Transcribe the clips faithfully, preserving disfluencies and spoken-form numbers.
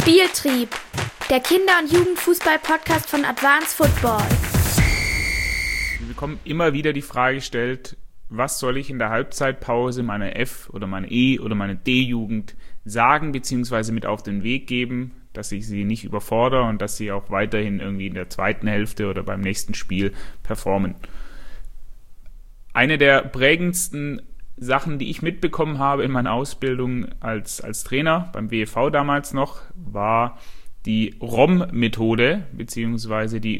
Spieltrieb, der Kinder- und Jugendfußball-Podcast von Advanced Football. Wir bekommen immer wieder die Frage gestellt, was soll ich in der Halbzeitpause meiner F- oder meiner E- oder meiner D-Jugend sagen bzw. mit auf den Weg geben, dass ich sie nicht überfordere und dass sie auch weiterhin irgendwie in der zweiten Hälfte oder beim nächsten Spiel performen. Eine der prägendsten Sachen, die ich mitbekommen habe in meiner Ausbildung als, als Trainer, beim W E V damals noch, war die R O M-Methode bzw. die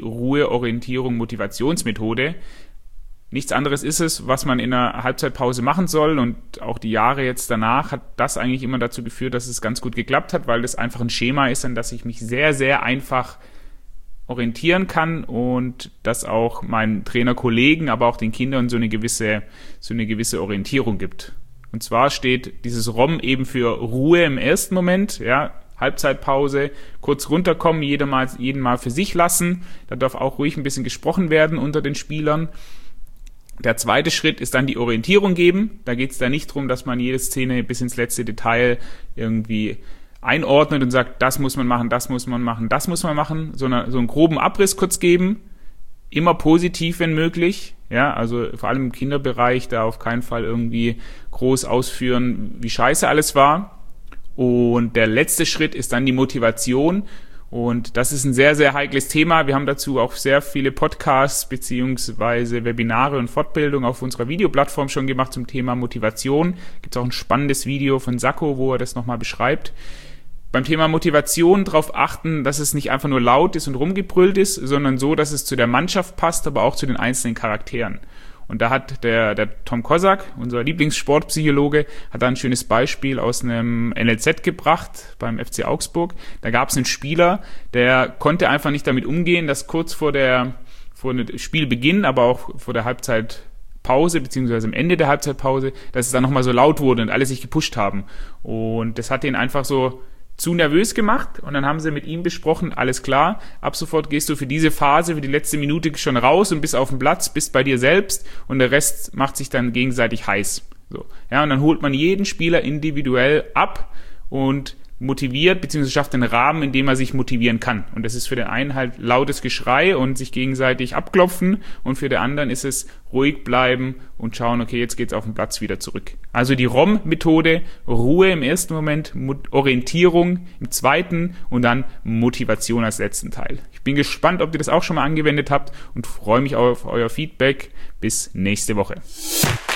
Ruhe-Orientierung-Motivationsmethode. Nichts anderes ist es, was man in einer Halbzeitpause machen soll, und auch die Jahre jetzt danach hat das eigentlich immer dazu geführt, dass es ganz gut geklappt hat, weil das einfach ein Schema ist, an das ich mich sehr, sehr einfach orientieren kann und das auch meinen Trainerkollegen, aber auch den Kindern so eine gewisse, so eine gewisse Orientierung gibt. Und zwar steht dieses R O M eben für Ruhe im ersten Moment, ja, Halbzeitpause, kurz runterkommen, jeder mal, jeden mal für sich lassen. Da darf auch ruhig ein bisschen gesprochen werden unter den Spielern. Der zweite Schritt ist dann die Orientierung geben. Da geht es da nicht darum, dass man jede Szene bis ins letzte Detail irgendwie einordnet und sagt, das muss man machen, das muss man machen, das muss man machen, sondern so einen groben Abriss kurz geben, immer positiv, wenn möglich, ja, also vor allem im Kinderbereich da auf keinen Fall irgendwie groß ausführen, wie scheiße alles war. Und der letzte Schritt ist dann die Motivation, und das ist ein sehr, sehr heikles Thema. Wir haben dazu auch sehr viele Podcasts beziehungsweise Webinare und Fortbildung auf unserer Videoplattform schon gemacht zum Thema Motivation. Gibt es auch ein spannendes Video von Sacco, wo er das nochmal beschreibt. Beim Thema Motivation darauf achten, dass es nicht einfach nur laut ist und rumgebrüllt ist, sondern so, dass es zu der Mannschaft passt, aber auch zu den einzelnen Charakteren. Und da hat der, der Tom Kosak, unser Lieblingssportpsychologe, hat da ein schönes Beispiel aus einem N L Z gebracht beim F C Augsburg. Da gab es einen Spieler, der konnte einfach nicht damit umgehen, dass kurz vor der vor dem Spielbeginn, aber auch vor der Halbzeitpause beziehungsweise am Ende der Halbzeitpause, dass es dann nochmal so laut wurde und alle sich gepusht haben. Und das hat ihn einfach so zu nervös gemacht, und dann haben sie mit ihm besprochen, alles klar, ab sofort gehst du für diese Phase, für die letzte Minute schon raus und bist auf dem Platz, bist bei dir selbst, und der Rest macht sich dann gegenseitig heiß. So. Ja, und dann holt man jeden Spieler individuell ab und motiviert, beziehungsweise schafft einen Rahmen, in dem er sich motivieren kann. Und das ist für den einen halt lautes Geschrei und sich gegenseitig abklopfen, und für den anderen ist es ruhig bleiben und schauen, okay, jetzt geht's auf den Platz wieder zurück. Also die R O M-Methode, Ruhe im ersten Moment, Orientierung im zweiten und dann Motivation als letzten Teil. Ich bin gespannt, ob ihr das auch schon mal angewendet habt, und freue mich auf euer Feedback. Bis nächste Woche.